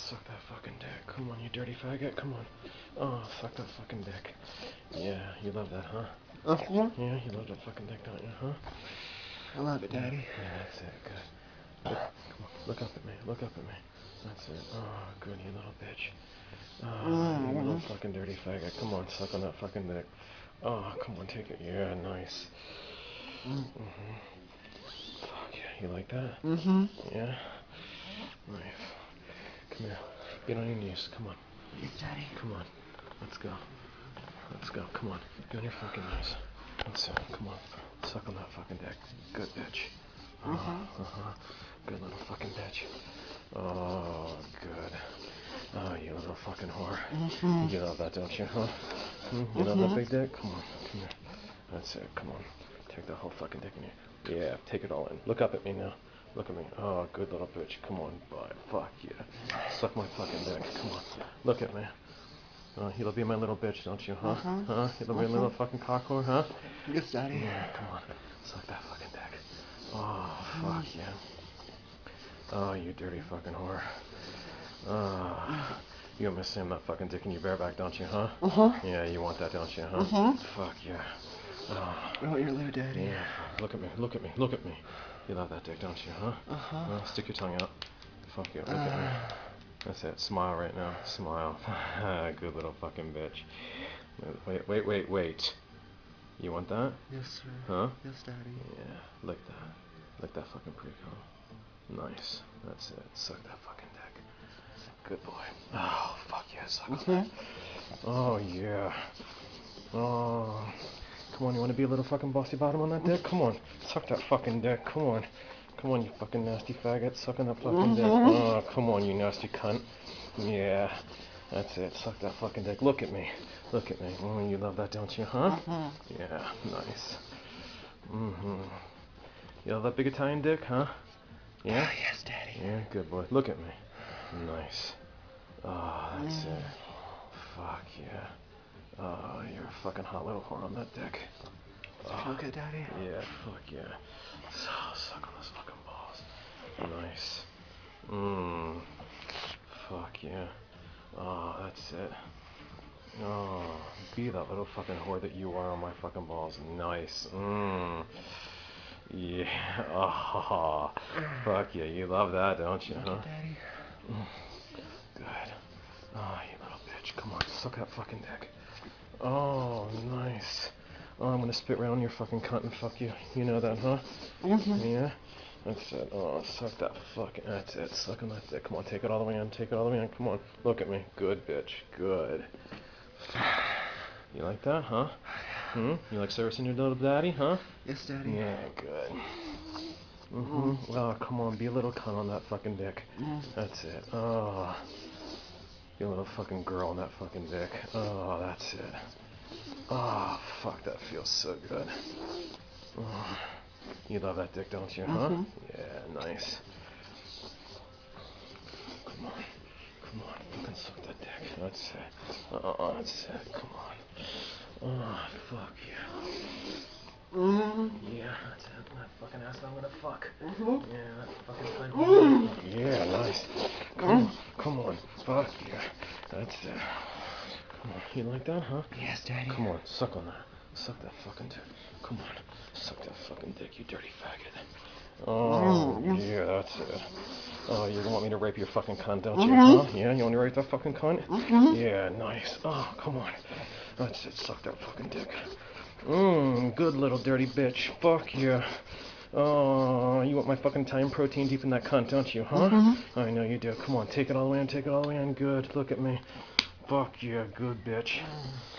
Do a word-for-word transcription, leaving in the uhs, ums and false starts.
suck that fucking dick. Come on, you dirty faggot. Come on. Oh, suck that fucking dick. Yeah, you love that, huh? Uh-huh. Yeah, you love that fucking dick, don't you, huh? I love it, Daddy. Yeah, that's it. Good. Look, come on. Look up at me. Look up at me. That's it. Oh, good, you little bitch. Oh, Mm-hmm. you little fucking dirty faggot. Come on, suck on that fucking dick. Oh, come on, take it. Yeah, nice. Mm-hmm. Fuck yeah, you like that? Mm-hmm. Yeah? Nice. Come here. Get on your knees. Come on. Yes, Daddy. Come on. Let's go. Let's go. Come on. Get on your fucking knees. That's it. Come on. Suck on that fucking dick. Good bitch. Oh, Mm-hmm. uh-huh. Good little fucking bitch. Oh, good. Oh, you little fucking whore. Mm-hmm. You love that, don't you, huh? Hmm? You Mm-hmm. love that big dick? Come on. Come here. That's it. Come on. Take that whole fucking dick in here. Yeah, take it all in. Look up at me now. Look at me. Oh, good little bitch. Come on, bud. Fuck yeah. Suck my fucking dick. Come on. Look at me. Oh, you'll be my little bitch, don't you, huh? Uh-huh. Huh? You'll be my little fucking cock whore, huh? Yes, Daddy. Yeah, come on. Suck that fucking dick. Oh, fuck yeah. Oh, you dirty fucking whore. Oh, you want me to slam that fucking dick in your bareback, don't you, huh? Uh-huh. Yeah, you want that, don't you, huh? Uh-huh. Fuck yeah. Oh, Oh, you're little Daddy. yeah. Look at me. Look at me. Look at me. You love that dick, don't you, huh? Uh-huh. Well, stick your tongue out. Fuck you. Look at me. That's it. Smile right now. Smile. Good little fucking bitch. Wait, wait, wait, wait. You want that? Yes, sir. Huh? Yes, Daddy. Yeah. Lick that. Lick that fucking pre-cum. Nice. That's it. Suck that fucking dick. Good boy. Oh, fuck yeah. Suck on that. Oh, yeah. Oh. Come on, you want to be a little fucking bossy bottom on that dick? Come on. Suck that fucking dick. Come on. Come on, you fucking nasty faggot. Suck on that fucking dick. Oh, come on, you nasty cunt. Yeah. That's it. Suck that fucking dick. Look at me. Look at me. Oh, you love that, don't you, huh? Uh-huh. Yeah. Nice. Mm-hmm. You love that big Italian dick, huh? Yeah? Oh, yes, Daddy. Yeah, good boy. Look at me. Nice. Oh, that's it. Fuck yeah. Oh, you're a fucking hot little whore on that dick. Does it feel good, Daddy? Yeah, fuck yeah. So, suck on those fucking balls. Nice. Mmm. Fuck yeah. Oh, that's it. Oh, be that little fucking whore that you are on my fucking balls. Nice. Mmm. Yeah. Oh, fuck yeah. You love that, don't you, Thank huh? you, Daddy. Good. Oh, you little bitch. Come on, suck that fucking dick. Oh, nice. Oh, I'm gonna spit right on your fucking cunt and fuck you. You know that, huh? Mm-hmm. Yeah? That's it. Oh, suck that fucking... That's it. Suck on that dick. Come on, take it all the way in. Take it all the way in. Come on. Look at me. Good, bitch. Good. You like that, huh? Hmm? You like servicing your little daddy, huh? Yes, Daddy. Yeah, good. Mm-hmm. Oh, come on. Be a little cunt on that fucking dick. Mm. That's it. Oh. Be a little fucking girl on that fucking dick. Oh, that's it. Oh, fuck. That feels so good. Oh. You love that dick, don't you, huh? Mm-hmm. Yeah, nice. Come on. Come on. Fucking suck that dick. That's it. Oh, that's it. Come on. Oh, fuck yeah. Mm-hmm. Yeah, that's it. That fucking ass I'm gonna fuck. Mm-hmm. Yeah, that fucking thing. Yeah, nice. Come on. Come on. Fuck yeah. That's it. Come on. You like that, huh? Yes, Daddy. Come on. Suck on that. Suck that fucking dick. Come on. Suck that fucking dick, you dirty faggot. Oh, yeah, that's it. Oh, you want me to rape your fucking cunt, don't you? Mm-hmm. Huh? Yeah, you want me to rape that fucking cunt? Mm-hmm. Yeah, nice. Oh, come on. That's it. Suck that fucking dick. Mmm, good little dirty bitch. Fuck yeah. Oh, you want my fucking Italian protein deep in that cunt, don't you, huh? Mm-hmm. I know you do. Come on, take it all the way in, take it all the way in. Good. Look at me. Fuck yeah, good bitch.